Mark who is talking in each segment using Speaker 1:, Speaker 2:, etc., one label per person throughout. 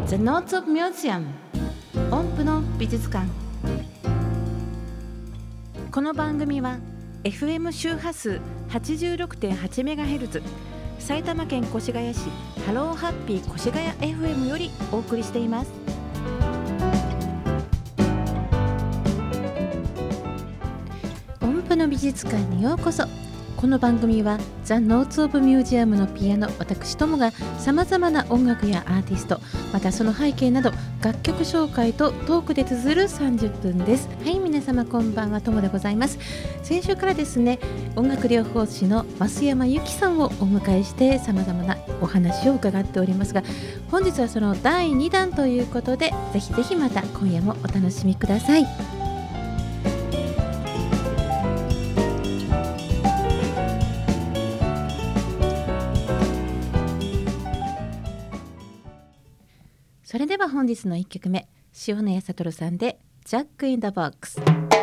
Speaker 1: The Notes of Museum 音符の美術館。この番組は FM 周波数 86.8MHz 埼玉県越谷市ハローハッピー越谷 FM よりお送りしています。音符の美術館にようこそ。この番組は The Notes of Museum のピアノ私ともがさまざまな音楽やアーティスト、またその背景など楽曲紹介とトークで綴る30分です。はい、皆様こんばんは、ともでございます。先週からですね、音楽療法士の増山由紀さんをお迎えしてさまざまなお話を伺っておりますが、本日はその第2弾ということで、ぜひぜひまた今夜もお楽しみください。それでは本日の1曲目、塩谷悟さんでジャック・イン・ザ・ボックス。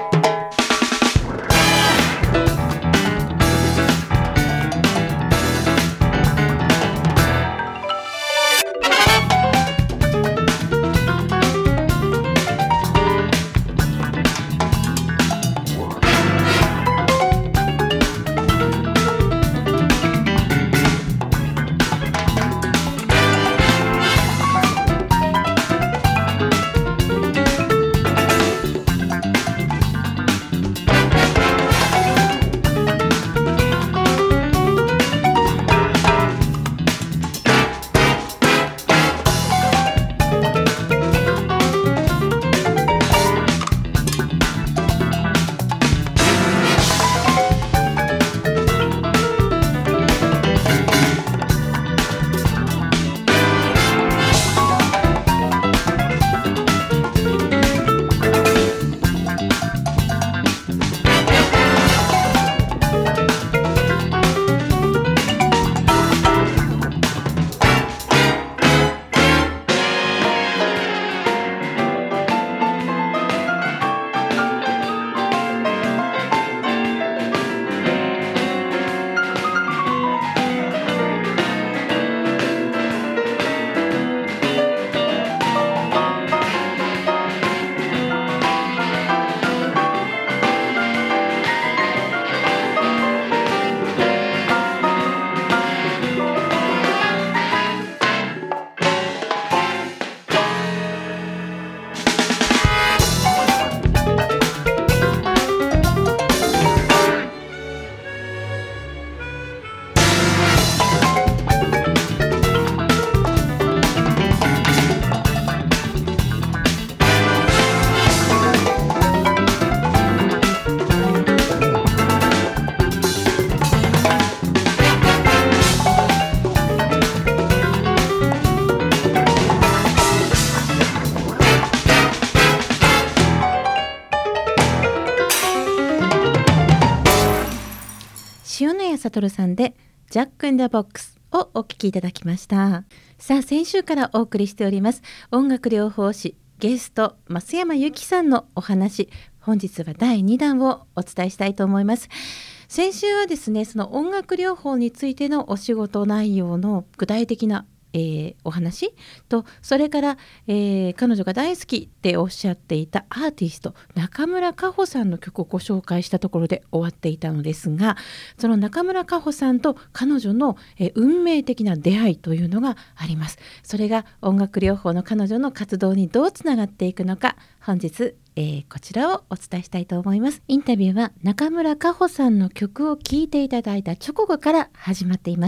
Speaker 1: 塩谷悟さんでジャック・イン・ザ・ボックスをお聴きいただきました。さあ、先週からお送りしております音楽療法士ゲスト増山由紀さんのお話、本日は第2弾をお伝えしたいと思います。先週はですね、その音楽療法についてのお仕事内容の具体的なお話と、それから、彼女が大好きっておっしゃっていたアーティスト中村佳穂さんの曲をご紹介したところで終わっていたのですが、その中村佳穂さんと彼女の、運命的な出会いというのがあります。それが音楽療法の彼女の活動にどうつながっていくのか、本日こちらをお伝えしたいと思います。インタビューは中村佳穂さんの曲を聴いていただいた直後から始まっています。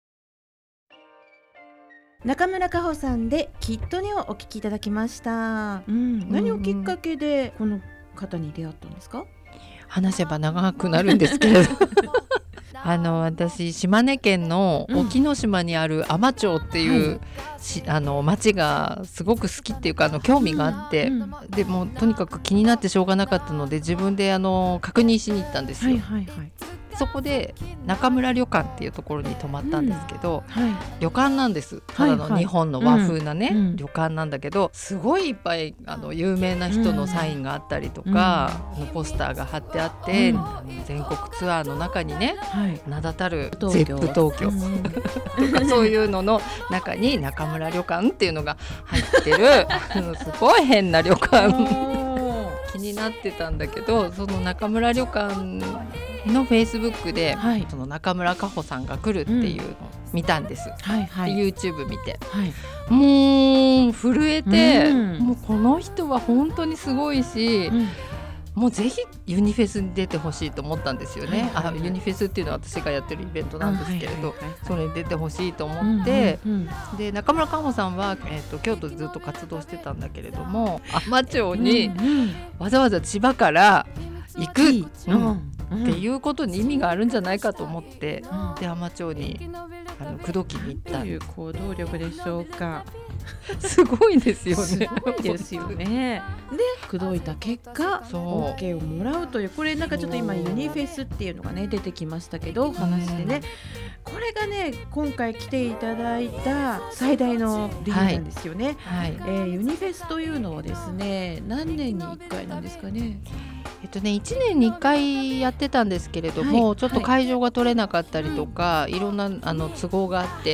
Speaker 1: 中村佳穂さんできっとねをお聴きいただきました。何をきっかけでこの方に出会ったんですか？
Speaker 2: 話せば長くなるんですけれど私島根県の沖ノ島にある海士町っていう、町がすごく好きっていうか興味があって、でもとにかく気になってしょうがなかったので自分で確認しに行ったんですよ。 そこで中村旅館っていうところに泊まったんですけど、旅館なんです。ただの日本の和風なね、旅館なんだけど、すごいいっぱい有名な人のサインがあったりとか、ポスターが貼ってあって、全国ツアーの中にね、名だたるゼップ東京とかそういうのの中に中村旅館っていうのが入ってるすごい変な旅館気になってたんだけど、その中村旅館のフェイスブックで、その中村佳穂さんが来るっていうのを見たんです、YouTube 見て、もう震えて、もうこの人は本当にすごいし、もうぜひユニフェスに出てほしいと思ったんですよね。ユニフェスっていうのは私がやってるイベントなんですけれど、それに出てほしいと思って、で中村佳穂さんは、京都でずっと活動してたんだけれども、海士町にわざわざ千葉から行く、っていうことに意味があるんじゃないかと思って、で海士町に口説きに行った。
Speaker 1: という行動力でしょうか。
Speaker 2: すごいですよね。
Speaker 1: すごいですよね。で口説いた結果 OK をもらうという、これなんかちょっと今ユニフェスっていうのがね出てきましたけど、話でね、これがね今回来ていただいた最大の理由なんですよね。ユニフェスというのはですね、何年に1回なんですかね。
Speaker 2: 1年に1回やってたんですけれども、ちょっと会場が取れなかったりとか、いろんな都合があって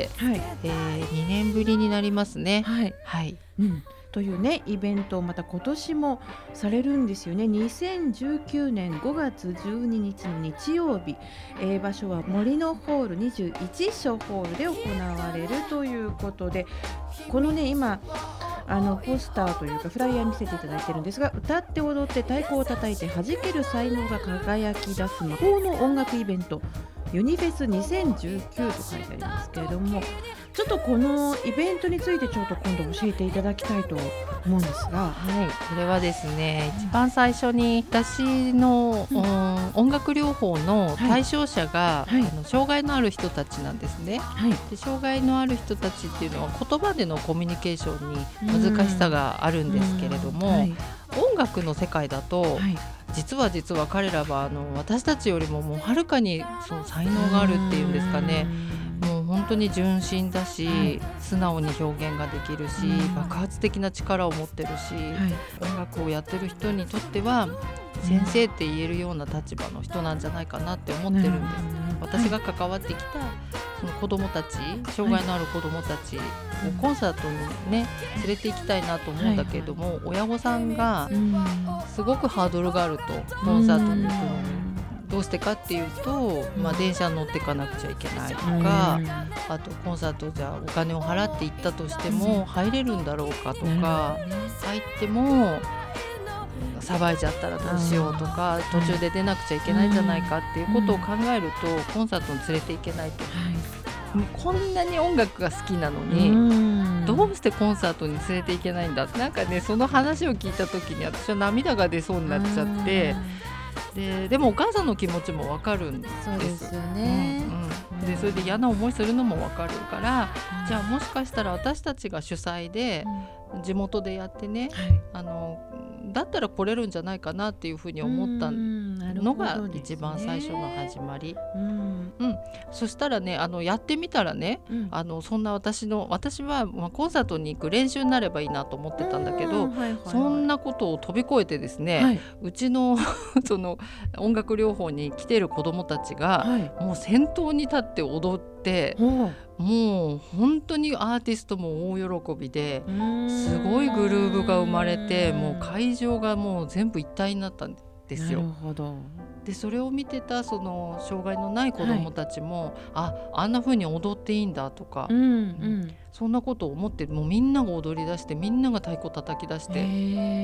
Speaker 2: 、2年ぶりになりますね。
Speaker 1: というねイベントをまた今年もされるんですよね。2019年5月12日の日曜日、場所は森のホール21所ホールで行われるということで、このね今ポスターというかフライヤー見せていただいてるんですが、歌って踊って太鼓を叩いて弾ける才能が輝き出す魔法の音楽イベントユニフェス2019と書いてありますけれども、ちょっとこのイベントについてちょっと今度教えていただきたいと思うんですが、
Speaker 2: これはですね、一番最初に私の、音楽療法の対象者が、障害のある人たちなんですね。で障害のある人たちっていうのは言葉でのコミュニケーションに難しさがあるんですけれども、音楽の世界だと、実は彼らは私たちよりももうはるかにその才能があるっていうんですかね。もう本当に純真だし、素直に表現ができるし、爆発的な力を持ってるし、音楽をやってる人にとっては先生って言えるような立場の人なんじゃないかなって思ってるんです。私が関わってきたその子どもたち、障害のある子どもたちをコンサートにね連れて行きたいなと思うんだけれども、親御さんがすごくハードルがあると、コンサートに行くのに。どうしてかっていうと、電車に乗っていかなくちゃいけないとか、あとコンサートじゃお金を払って行ったとしても入れるんだろうかとか、入っても騒いじゃったらどうしようとか、途中で出なくちゃいけないんじゃないかっていうことを考えると、コンサートに連れて行けないと、こんなに音楽が好きなのにどうしてコンサートに連れて行けないんだって、なんかねその話を聞いた時に私は涙が出そうになっちゃって、でもお母さんの気持ちも分かるんです。
Speaker 1: そうですよね。
Speaker 2: でそれで嫌な思いするのも分かるから、じゃあもしかしたら私たちが主催で地元でやってね、だったら来れるんじゃないかなっていうふうに思ったのが一番最初の始まり。そしたらねやってみたらね、そんな私は、コンサートに行く練習になればいいなと思ってたんだけど、そんなことを飛び越えてですね、うちのその音楽療法に来てる子どもたちが、もう先頭に立って踊って、もう本当にアーティストも大喜びで、すごいグルーヴが生まれて、もう会場がもう全部一体になったんですよ。
Speaker 1: なるほど。
Speaker 2: でそれを見てたその障害のない子どもたちも、あんな風に踊っていいんだとか、そんなことを思って、もうみんなが踊り出して、みんなが太鼓叩き出して、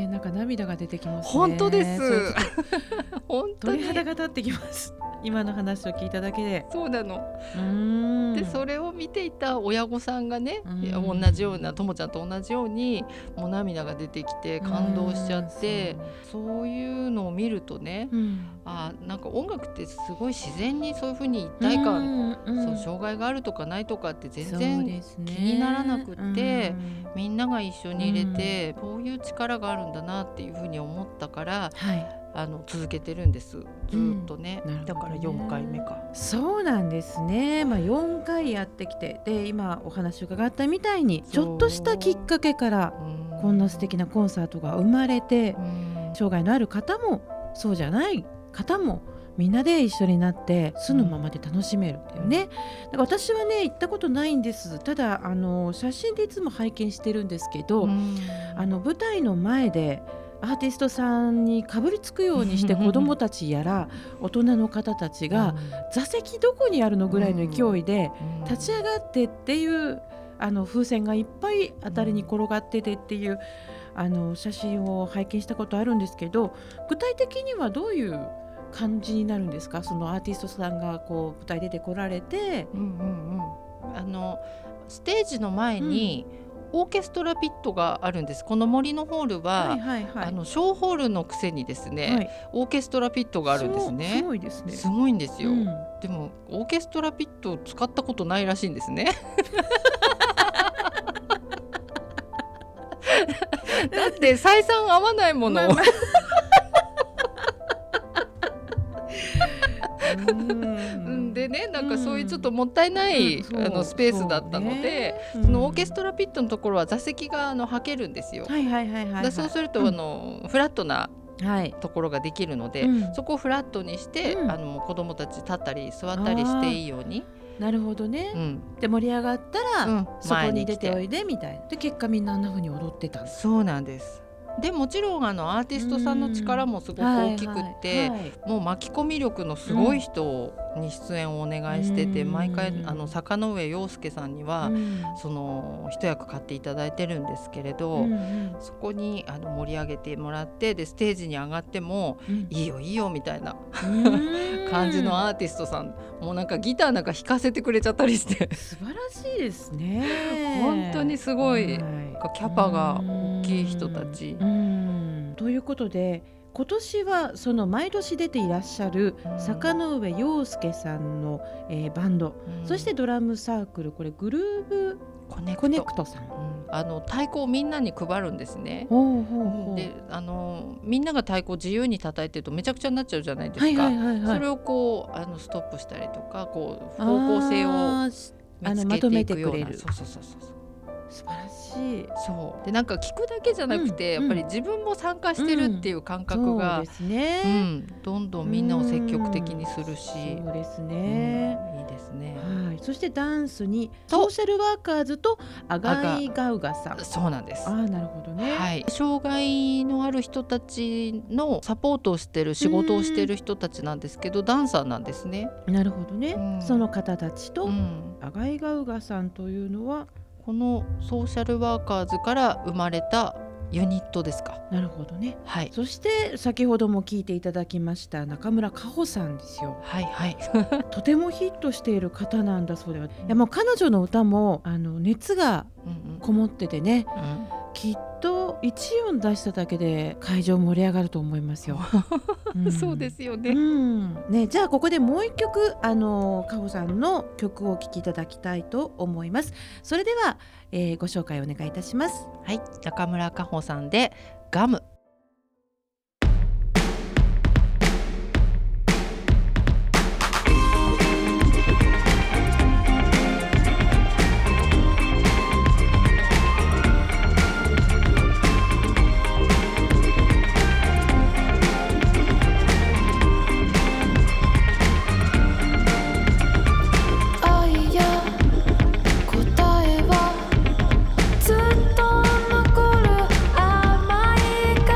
Speaker 1: なんか涙が出てきますね。
Speaker 2: 本当です本当に
Speaker 1: 鳥肌が立ってきます、今の話を聞いただけで。
Speaker 2: そうなの。でそれを見ていた親御さんがね、同じようなともちゃんと同じようにもう涙が出てきて感動しちゃって、そういうのを見るとね、なんか音楽ってすごい自然にそういう風に一体感、そう障害があるとかないとかって全然気にならなくって、みんなが一緒に入れて、こういう力があるんだなっていう風に思ったから、 続けてるんです、ずっとね、だから4回目か。
Speaker 1: そうなんですね、4回やってきて、で今お話伺ったみたいにちょっとしたきっかけからこんな素敵なコンサートが生まれて、障害のある方もそうじゃない方もみんなで一緒になって素のままで楽しめるっていうね。だから私はね行ったことないんです。ただ写真でいつも拝見してるんですけど、舞台の前でアーティストさんにかぶりつくようにして子どもたちやら大人の方たちが座席どこにあるのぐらいの勢いで立ち上がってっていう風船がいっぱいあたりに転がっててっていう写真を拝見したことあるんですけど、具体的にはどういう感じになるんですか？そのアーティストさんがこう舞台出てこられて、
Speaker 2: ステージの前に、オーケストラピットがあるんです。この森のホールは、小ホールのくせにですね、オーケストラピットがあるんですね。
Speaker 1: すごいですね。
Speaker 2: すごいんですよ、でもオーケストラピットを使ったことないらしいんですねだって採算合わないものを、でね、なんかそういうちょっともったいない、スペースだったので、そのオーケストラピットのところは座席が履けるんですよ。そうするとフラットなところができるので、そこをフラットにして、もう子どもたち立ったり座ったりしていいように。
Speaker 1: なるほどね、で盛り上がったら、そこに出ておいでみたいな。で結果みんなあんな風に踊ってた。
Speaker 2: そうなんです。でもちろんアーティストさんの力もすごく大きくって、もう巻き込み力のすごい人に出演をお願いしてて、毎回坂上陽介さんには、その一役買っていただいてるんですけれど、そこに盛り上げてもらって、でステージに上がっても、いいよいいよみたいな感じのアーティストさん、もうなんかギターなんか弾かせてくれちゃったりして
Speaker 1: 素晴らしいですね。
Speaker 2: 本当にすごい、キャパが大きい人たち。
Speaker 1: ということで今年はその毎年出ていらっしゃる坂上陽介さんの、バンド、そしてドラムサークル、これグルーブコネクトさん、
Speaker 2: 太鼓をみんなに配るんですね。でみんなが太鼓を自由に叩いてるとめちゃくちゃになっちゃうじゃないですか。それをこうストップしたりとか、こう方向性を見つけていくような。
Speaker 1: 素晴らしい。
Speaker 2: そうで、なんか聞くだけじゃなくて、やっぱり自分も参加してるっていう感覚が、どんどんみんなを積極的にするし、
Speaker 1: そうですね、
Speaker 2: いいですね。
Speaker 1: そしてダンスにソーシャルワーカーズとアガイガウガさん。
Speaker 2: そうなんです。
Speaker 1: なるほどね、
Speaker 2: 障害のある人たちのサポートをしてる仕事をしてる人たちなんですけど、ダンサーなんですね。
Speaker 1: なるほどね、その方たちと、アガイガウガさんというのは
Speaker 2: このソーシャルワーカーズから生まれたユニットですか。
Speaker 1: なるほどね、そして先ほども聞いていただきました中村佳穂さんですよ。とてもヒットしている方なんだそうでは、いやもう彼女の歌も熱がこもっててね、きっと一音出しただけで会場盛り上がると思いますよ
Speaker 2: そうですよね、
Speaker 1: じゃあここでもう一曲佳穂さんの曲をお聴きいただきたいと思います。それでは、ご紹介お願いいたします。
Speaker 2: 中村佳穂さんでガム。
Speaker 3: 答えはずっと残る甘い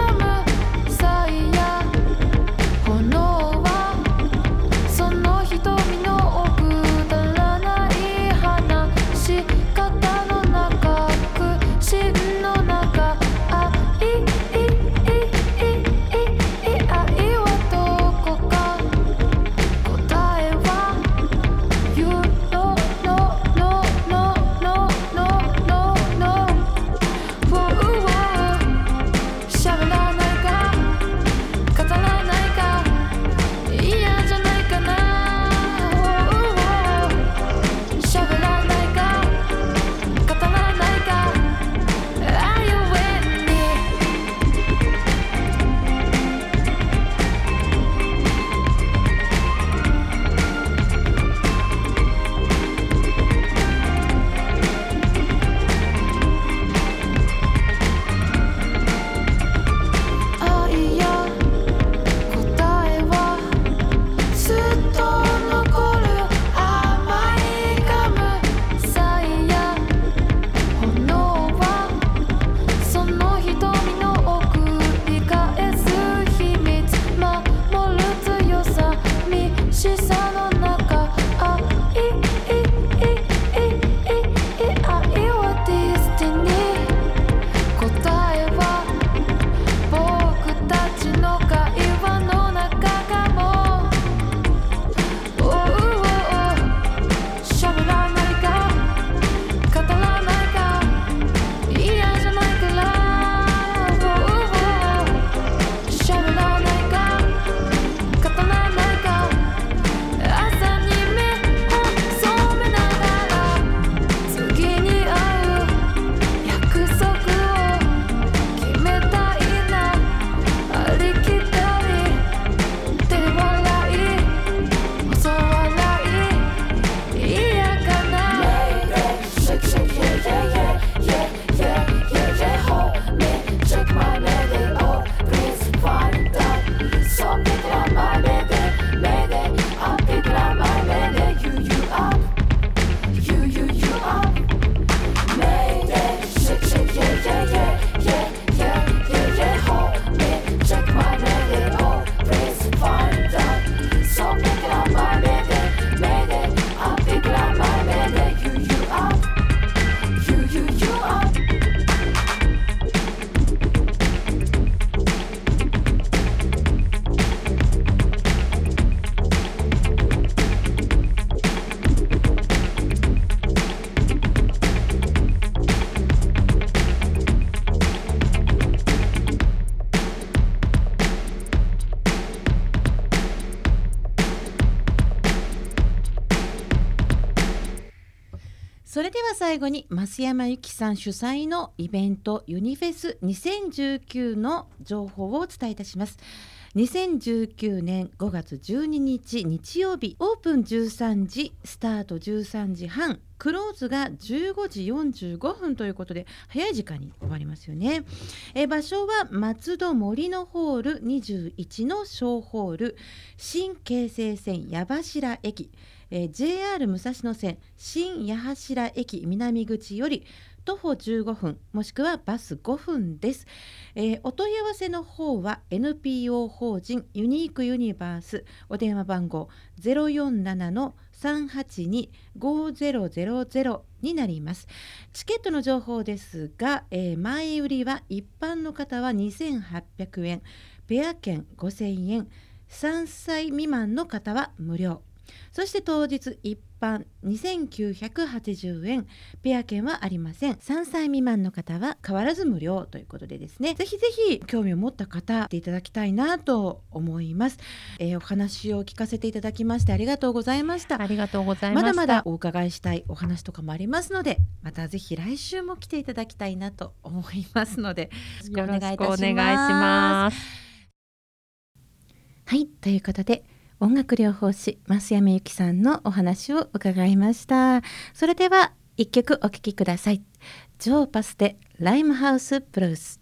Speaker 1: それでは最後に増山由紀さん主催のイベントユニフェス2019の情報をお伝えいたします。2019年5月12日日曜日、オープン13時、スタート13時半、クローズが15時45分ということで早い時間に終わりますよね。場所は松戸森のホール21の小ホール、新京成線矢柱駅、JR 武蔵野線新矢柱駅南口より徒歩15分もしくはバス5分です。お問い合わせの方は NPO 法人ユニークユニバース、お電話番号 047-382-5000 になります。チケットの情報ですが、前売りは一般の方は2800円、ペア券5000円、3歳未満の方は無料、そして当日一般2980円、ペア券はありません。3歳未満の方は変わらず無料ということでですね、ぜひぜひ興味を持った方でいただきたいなと思います。お話を聞かせていただきましてありがとうございました。
Speaker 2: ありがとうございました。
Speaker 1: まだまだお伺いしたいお話とかもありますので、またぜひ来週も来ていただきたいなと思いますのでよろしくお願いいたします。
Speaker 2: よろしくお願いします。
Speaker 1: はい、ということで音楽療法士増山由紀さんのお話を伺いました。それでは一曲お聴きください。ジョーパスでライムハウスブルース。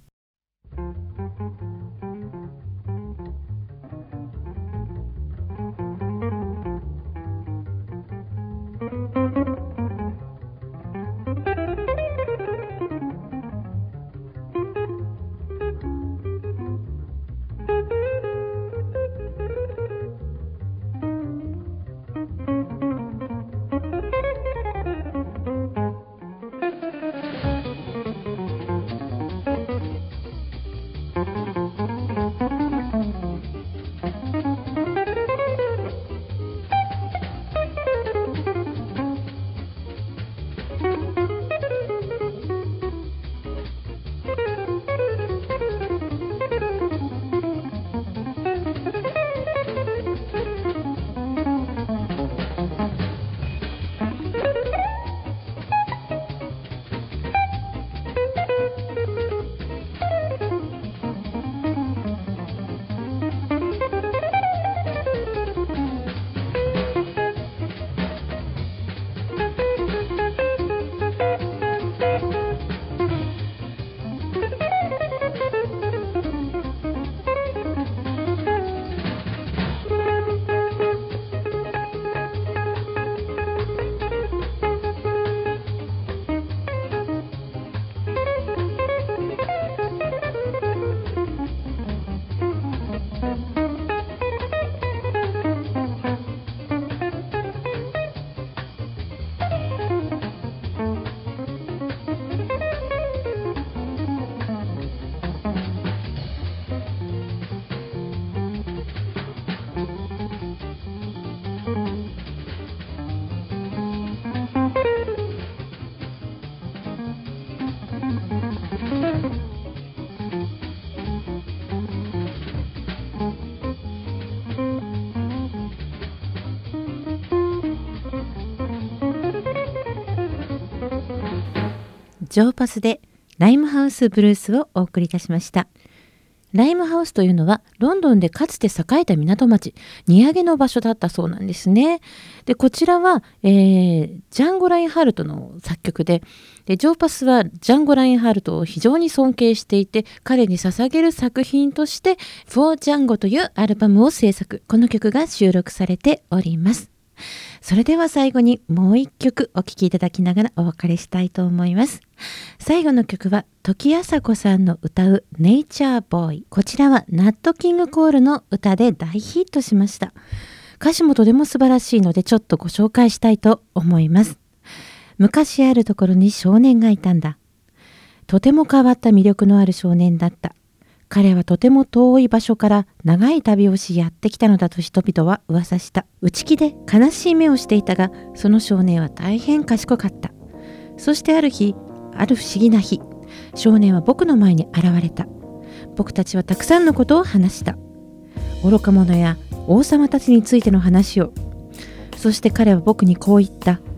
Speaker 1: ジョーパスでライムハウスブルースをお送りいたしました。ライムハウスというのはロンドンでかつて栄えた港町、荷揚げの場所だったそうなんですね。でこちらは、ジャンゴ・ラインハルトの作曲で、ジョーパスはジャンゴ・ラインハルトを非常に尊敬していて、彼に捧げる作品としてFor Djangoというアルバムを制作。この曲が収録されております。それでは最後にもう一曲お聴きいただきながらお別れしたいと思います。最後の曲は時あさこさんの歌うネイチャーボーイ。こちらはナットキングコールの歌で大ヒットしました。歌詞もとても素晴らしいのでちょっとご紹介したいと思います。昔あるところに少年がいたんだ。とても変わった魅力のある少年だった。彼はとても遠い場所から長い旅をしやってきたのだと人々は噂した。内気で悲しい目をしていたが、その少年は大変賢かった。そしてある不思議な日、少年は僕の前に現れた。僕たちはたくさんのことを話した。愚か者や王様たちについての話を。そして彼は僕にこう言った。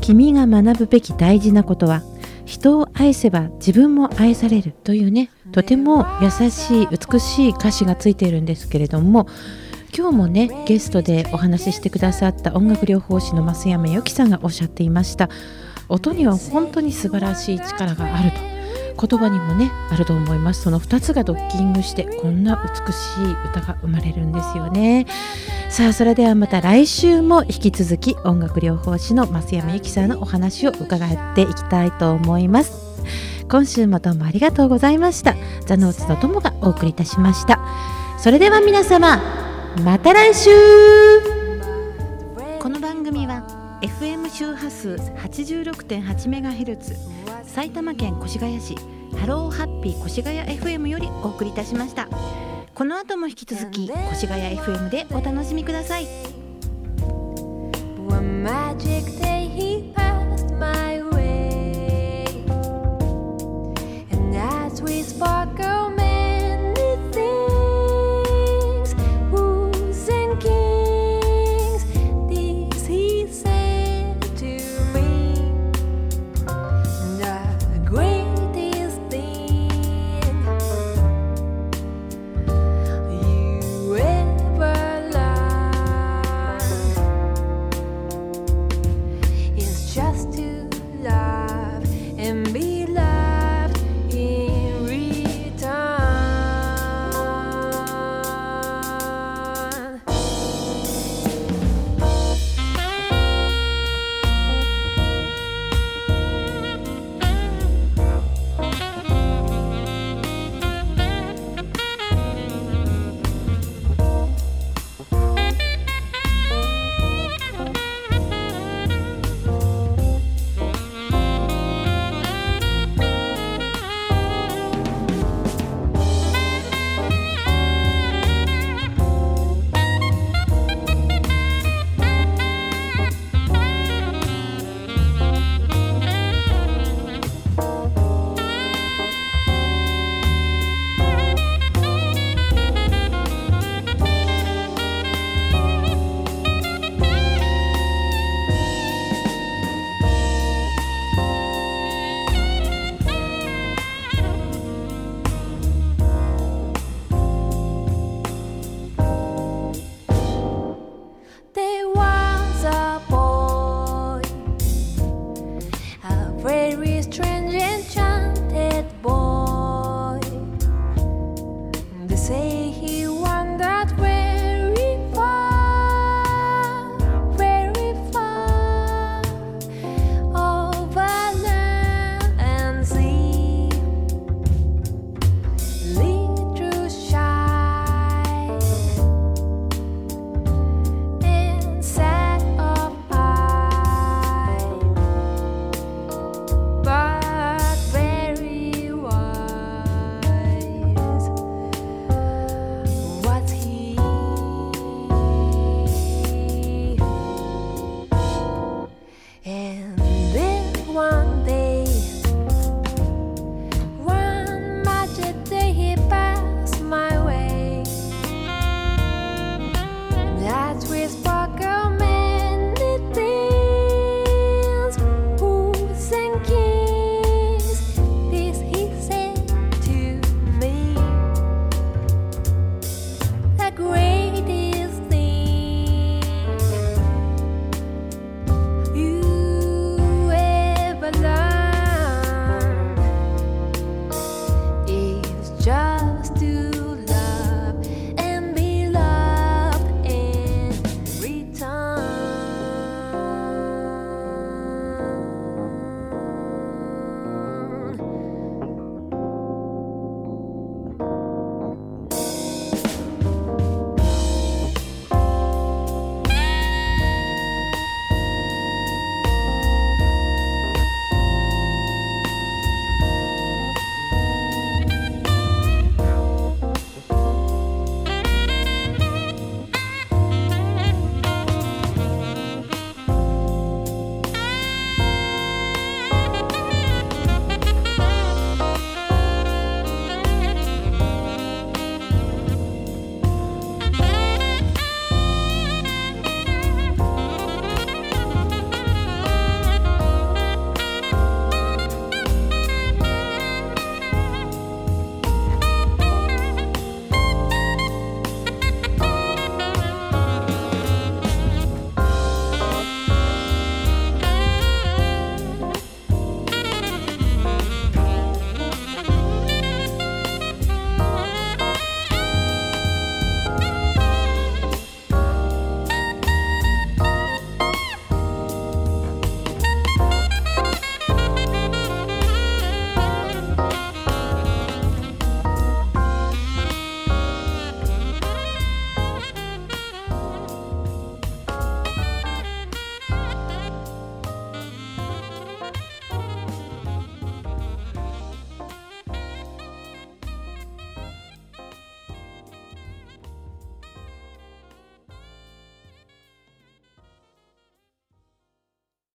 Speaker 1: 君が学ぶべき大事なことは、人を愛せば自分も愛されるというね、とても優しい美しい歌詞がついているんですけれども、今日もねゲストでお話ししてくださった音楽療法士の増山由紀さんがおっしゃっていました。音には本当に素晴らしい力があると、言葉にもねあると思います。その2つがドッキングしてこんな美しい歌が生まれるんですよね。さあ、それではまた来週も引き続き音楽療法士の増山由紀さんのお話を伺っていきたいと思います。今週もどうもありがとうございました。ザノーツの友がお送りいたしました。それでは皆様、また来週。この番組は FM 周波数 86.8MHz 埼玉県越谷市ハローハッピー越谷 FM よりお送りいたしました。この後も引き続き越谷 FM でお楽しみください。Magic